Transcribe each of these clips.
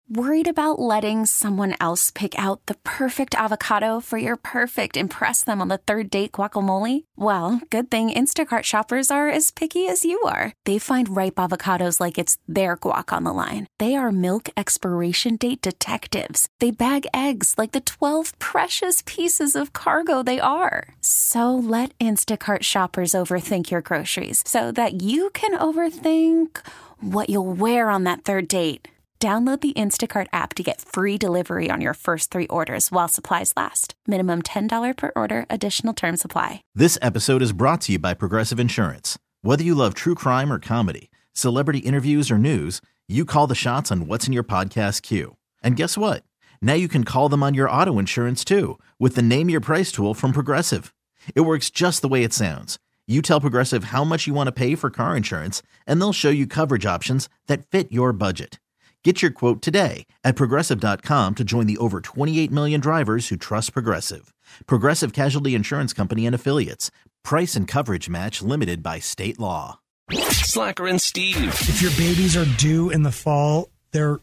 Worried about letting someone else pick out the perfect avocado for your perfect impress them on the third date guacamole? Well, good thing Instacart shoppers are as picky as you are. They find ripe avocados like it's their guac on the line. They are milk expiration date detectives. They bag eggs like the 12 precious pieces of cargo they are. So let Instacart shoppers overthink your groceries so that you can overthink what you'll wear on that third date. Download the Instacart app to get free delivery on your first 3 orders while supplies last. Minimum $10 per order. Additional terms apply. This episode is brought to you by Progressive Insurance. Whether you love true crime or comedy, celebrity interviews or news, you call the shots on what's in your podcast queue. And guess what? Now you can call them on your auto insurance too with the Name Your Price tool from Progressive. It works just the way it sounds. You tell Progressive how much you want to pay for car insurance, and they'll show you coverage options that fit your budget. Get your quote today at Progressive.com to join the over 28 million drivers who trust Progressive. Progressive Casualty Insurance Company and Affiliates. Price and coverage match limited by state law. Slacker and Steve. If your babies are due in the fall, they're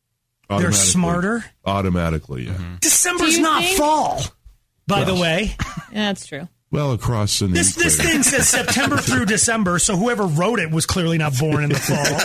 smarter. Automatically, yeah. Mm-hmm. December's not fall, by the way. Yeah, that's true. Well, across in this thing says September through December, so whoever wrote it was clearly not born in the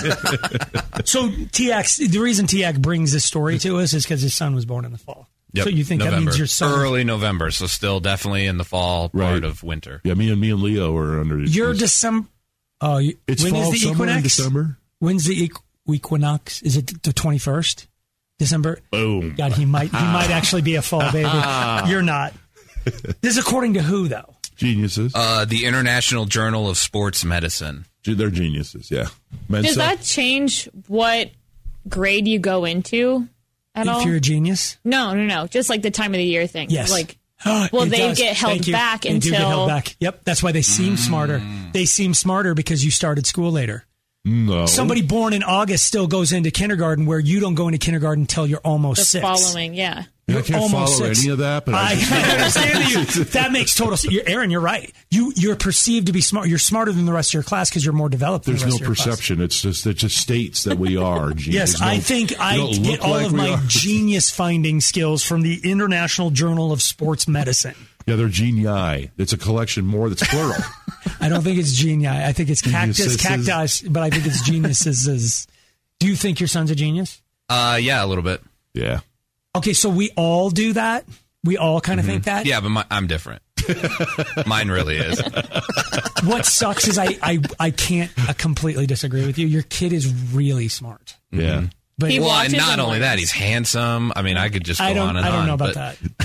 fall. So the reason Tiak brings this story to us is because his son was born in the fall. Yep. So you think November. That means your son early November, so still definitely in the fall part of winter. Yeah, me and Leo are under. Your December. It's when fall, is the summer, equinox? In December. When's the equinox? Is it the 21st? December. Boom. God, he might actually be a fall baby. You're not. This is according to who, though? Geniuses. The International Journal of Sports Medicine. They're geniuses, yeah. Mensa. Does that change what grade you go into at all? If you're a genius? No. Just like the time of the year thing. Yes. Like, get held back until... They do get held back. Yep, that's why they seem smarter. They seem smarter because you started school later. No. Somebody born in August still goes into kindergarten where you don't go into kindergarten until you're almost 6. Following, yeah. I can't follow any of that, but I understand you. That makes total sense. Aaron, you're right. You're perceived to be smart. You're smarter than the rest of your class because you're more developed than the rest of your class. There's no perception. It just states that we are genius. Yes, I think I get all of my genius finding skills from the International Journal of Sports Medicine. Yeah, they're genii. It's a collection more that's plural. I don't think it's genii. I think it's cacti, but I think it's geniuses. Do you think your son's a genius? Yeah, a little bit. Yeah. Okay, so we all do that? We all kind of think that? Yeah, but I'm different. Mine really is. What sucks is I can't completely disagree with you. Your kid is really smart. Yeah. But and not only that, he's handsome. I mean, I could just go on and on. I don't know about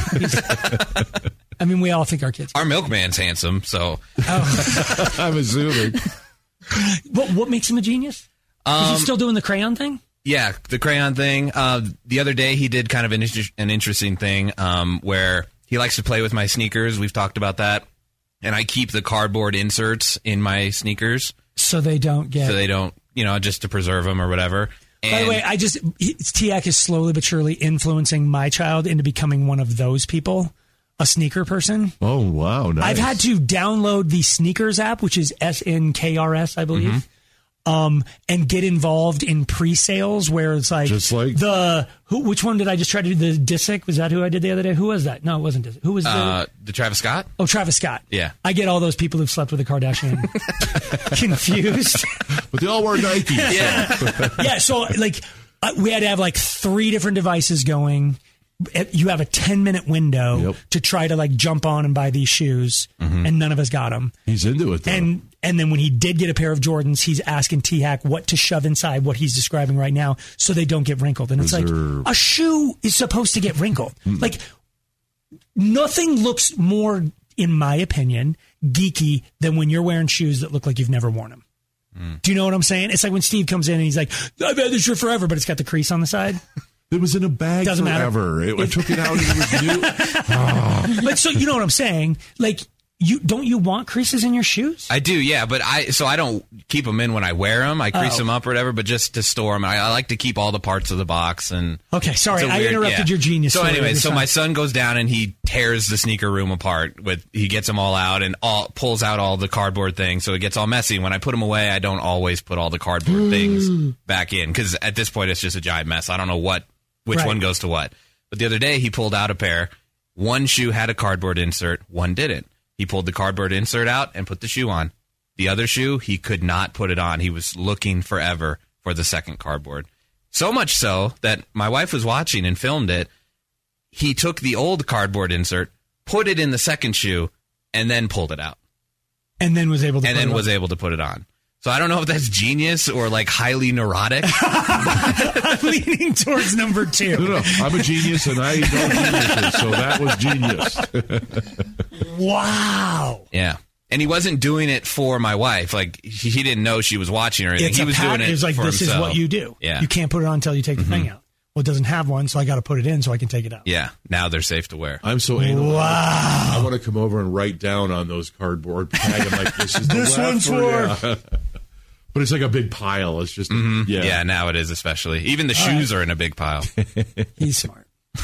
that. I mean, we all think our kids. Our milkman's handsome, so. I'm assuming. What makes him a genius? Is he still doing the crayon thing? Yeah, the crayon thing. The other day he did kind of an interesting thing where he likes to play with my sneakers. We've talked about that. And I keep the cardboard inserts in my sneakers. So they don't, just to preserve them or whatever. And by the way, Tiak is slowly but surely influencing my child into becoming one of those people, a sneaker person. Oh, wow. Nice. I've had to download the Sneakers app, which is SNKRS, I believe. Mm-hmm. And get involved in pre-sales where it's like, which one did I just try to do? The Disick? Was that who I did the other day? Who was that? No, it wasn't Disick. Who was the Travis Scott? Oh, Travis Scott. Yeah. I get all those people who've slept with a Kardashian confused. But they all wear Nike. Yeah. Yeah. So we had to have 3 different devices going. You have a 10-minute window to try to jump on and buy these shoes, and none of us got them. He's into it, though. And then when he did get a pair of Jordans, he's asking T-Hack what to shove inside what he's describing right now so they don't get wrinkled. And it's a shoe is supposed to get wrinkled. Nothing looks more, in my opinion, geeky than when you're wearing shoes that look like you've never worn them. Do you know what I'm saying? It's like when Steve comes in and he's like, I've had this shirt forever, but it's got the crease on the side. It was in a bag Doesn't forever. I took it out and it was new. But so you know what I'm saying? Don't you want creases in your shoes? I do, yeah, but I don't keep them in when I wear them. I crease them up or whatever, but just to store them. I like to keep all the parts of the box. And okay, sorry, I interrupted your genius. So anyway, my son goes down and he tears the sneaker room apart. He gets them all out and pulls out all the cardboard things, so it gets all messy. When I put them away, I don't always put all the cardboard things back in because at this point it's just a giant mess. I don't know what which one goes to what. But the other day, he pulled out a pair. One shoe had a cardboard insert, one didn't. He pulled the cardboard insert out and put the shoe on. The other shoe, he could not put it on. He was looking forever for the second cardboard. So much so that my wife was watching and filmed it. He took the old cardboard insert, put it in the second shoe, and then pulled it out. And then was able to put it on. So I don't know if that's genius or like highly neurotic. I'm leaning towards number 2. No, I'm a genius and I don't geniuses, so that was genius. Wow. Yeah. And he wasn't doing it for my wife. Like, he didn't know she was watching or anything. He was doing it like, for this himself. Is what you do. Yeah. You can't put it on until you take the thing out. Well, it doesn't have one, so I got to put it in so I can take it out. Yeah. Now they're safe to wear. I'm so anal. Wow. I want to come over and write down on those cardboard tag. I'm like, this is the This one's for... But it's like a big pile. It's just, Yeah, now it is especially. Even the shoes are in a big pile. He's smart.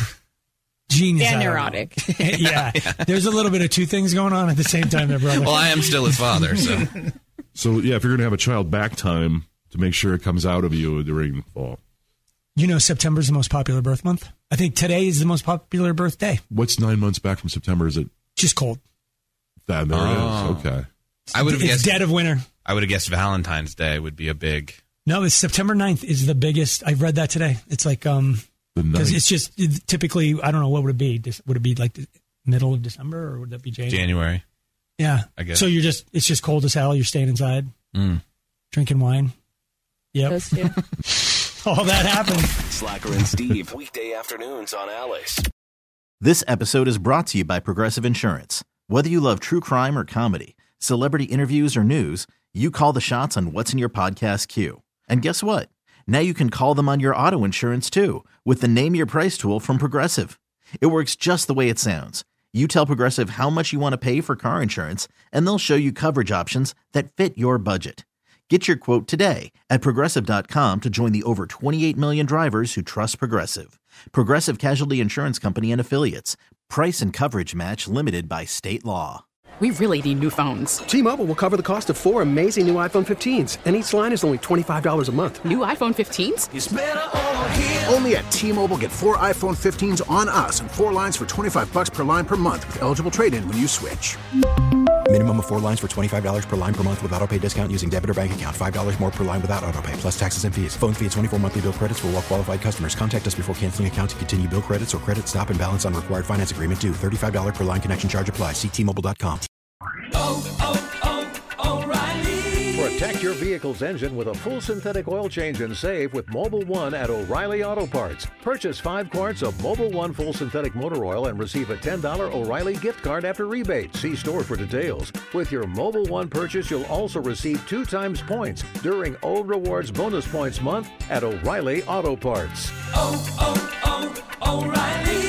Genius. And neurotic. Yeah. There's a little bit of two things going on at the same time there, brother. Well, I am still his father, so. So, yeah, if you're going to have a child, back time to make sure it comes out of you during the fall. You know, September's the most popular birth month. I think today is the most popular birthday. What's 9 months back from September? Is it? Just cold. There it is. Okay. I would have It's guessed dead of winter. I would have guessed Valentine's Day would be a big. No, it's September 9th is the biggest. I read that today. It's like, because it's just typically, I don't know, what would it be? Would it be like the middle of December or would that be January? January. Yeah. I guess. So it's just cold as hell. You're staying inside, drinking wine. Yep. Those two. All that happened. Slacker and Steve, weekday afternoons on Alice. This episode is brought to you by Progressive Insurance. Whether you love true crime or comedy, celebrity interviews or news, you call the shots on what's in your podcast queue. And guess what? Now you can call them on your auto insurance too with the Name Your Price tool from Progressive. It works just the way it sounds. You tell Progressive how much you want to pay for car insurance, and they'll show you coverage options that fit your budget. Get your quote today at Progressive.com to join the over 28 million drivers who trust Progressive. Progressive Casualty Insurance Company and Affiliates. Price and coverage match limited by state law. We really need new phones. T-Mobile will cover the cost of 4 amazing new iPhone 15s, and each line is only $25 a month. New iPhone 15s? It's better over here. Only at T-Mobile, get 4 iPhone 15s on us and 4 lines for $25 per line per month with eligible trade-in when you switch. Minimum of 4 lines for $25 per line per month with autopay discount using debit or bank account. $5 more per line without autopay, plus taxes and fees. Phone fee at 24 monthly bill credits for well-qualified customers. Contact us before canceling account to continue bill credits or credit stop and balance on required finance agreement due. $35 per line connection charge applies. See T-Mobile.com. O'Reilly. Protect your vehicle's engine with a full synthetic oil change and save with Mobil 1 at O'Reilly Auto Parts. Purchase 5 quarts of Mobil 1 full synthetic motor oil and receive a $10 O'Reilly gift card after rebate. See store for details. With your Mobil 1 purchase, you'll also receive 2 times points during O Rewards Bonus Points Month at O'Reilly Auto Parts. O'Reilly.